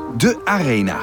De arena.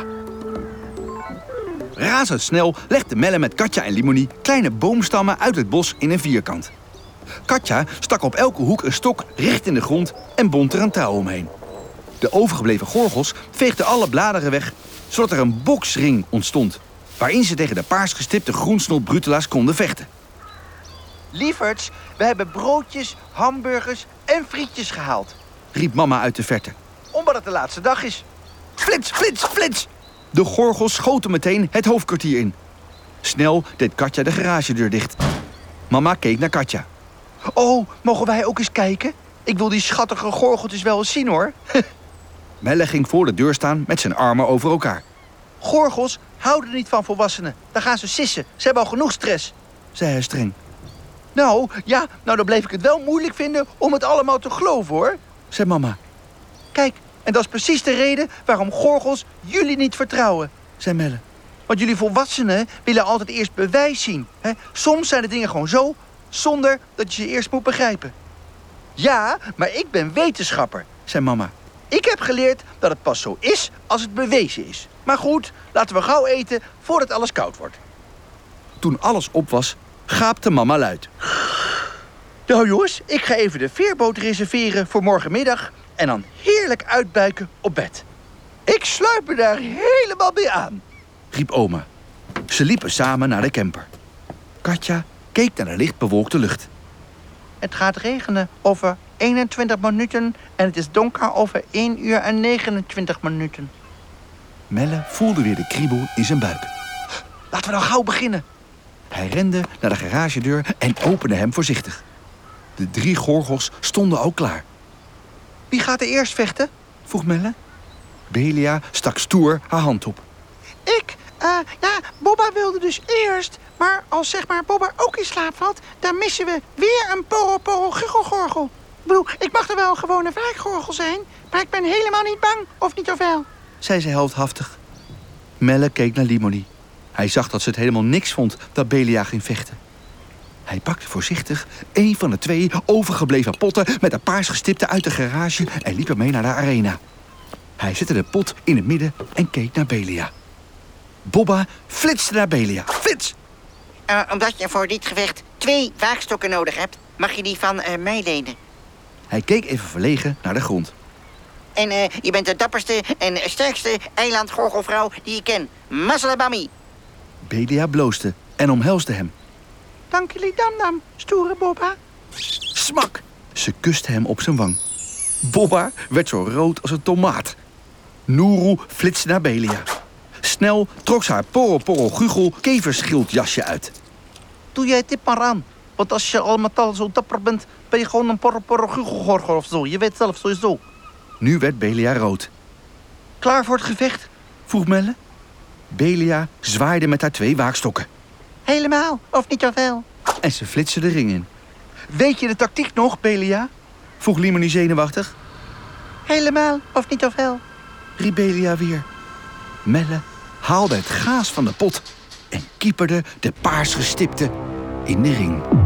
Razendsnel legde Melle met Katja en Limonie kleine boomstammen uit het bos in een vierkant. Katja stak op elke hoek een stok recht in de grond en bond er een touw omheen. De overgebleven gorgels veegden alle bladeren weg, zodat er een boksring ontstond, waarin ze tegen de paarsgestipte groensnot-brutela's konden vechten. Lieverds, we hebben broodjes, hamburgers en frietjes gehaald, Riep mama uit de verte. omdat het de laatste dag is. Flits, flits, flits! De gorgels schoten meteen het hoofdkwartier in. Snel deed Katja de garagedeur dicht. Mama keek naar Katja. Oh, mogen wij ook eens kijken? Ik wil die schattige gorgeltjes wel eens zien, hoor. Melle ging voor de deur staan met zijn armen over elkaar. Gorgels houden niet van volwassenen. Dan gaan ze sissen. Ze hebben al genoeg stress. Zei hij streng. Nou, dan bleef ik het wel moeilijk vinden om het allemaal te geloven, hoor. Zei mama. Kijk, en dat is precies de reden waarom gorgels jullie niet vertrouwen. Zei Melle. Want jullie volwassenen willen altijd eerst bewijs zien. Hè? Soms zijn de dingen gewoon zo, zonder dat je ze eerst moet begrijpen. Ja, maar ik ben wetenschapper. Zei mama. Ik heb geleerd dat het pas zo is als het bewezen is. Maar goed, laten we gauw eten voordat alles koud wordt. Toen alles op was, gaapte mama luid. Nou jongens, ik ga even de veerboot reserveren voor morgenmiddag en dan heerlijk uitbuiken op bed. Ik sluit me daar helemaal mee aan. Riep oma. Ze liepen samen naar de camper. Katja keek naar de lichtbewolkte lucht. Het gaat regenen over 21 minuten en het is donker over 1 uur en 29 minuten. Melle voelde weer de kriebel in zijn buik. Laten we dan gauw beginnen. Hij rende naar de garagedeur en opende hem voorzichtig. De 3 gorgels stonden al klaar. Wie gaat er eerst vechten? Vroeg Melle. Belia stak stoer haar hand op. Bobba wilde dus eerst. Maar als zeg maar Bobba ook in slaap valt, dan missen we weer een porro-guchelgorgel. Ik bedoel, ik mag er wel een gewone wrijkgorgel zijn, maar ik ben helemaal niet bang, of niet of wel? Zei ze heldhaftig. Melle keek naar Limonie. Hij zag dat ze het helemaal niks vond dat Belia ging vechten. Hij pakte voorzichtig 1 van de 2 overgebleven potten met een paarsgestipte uit de garage en liep ermee naar de arena. Hij zette de pot in het midden en keek naar Belia. Bobba flitste naar Belia. Flits! Omdat je voor dit gevecht 2 waakstokken nodig hebt, mag je die van mij lenen. Hij keek even verlegen naar de grond. En je bent de dapperste en sterkste eilandgorgelvrouw die ik ken. Masalabami. Belia bloosde en omhelsde hem. Dank jullie Damdam, stoere Bobba. Smak! Ze kuste hem op zijn wang. Bobba werd zo rood als een tomaat. Noeroe flitste naar Belia. Snel trok ze haar porro-guchel keverschildjasje uit. Doe jij dit maar aan. Want als je al met al zo dapper bent, ben je gewoon een porro-guchelgorgel of zo. Je weet zelf sowieso. Nu werd Belia rood. Klaar voor het gevecht? Vroeg Melle. Belia zwaaide met haar 2 waakstokken. Helemaal, of niet zoveel? En ze flitste de ring in. Weet je de tactiek nog, Belia? Vroeg Limonie zenuwachtig. Helemaal, of niet zoveel? Riep Belia weer. Melle haalde het gaas van de pot en kieperde de paarsgestipte in de ring.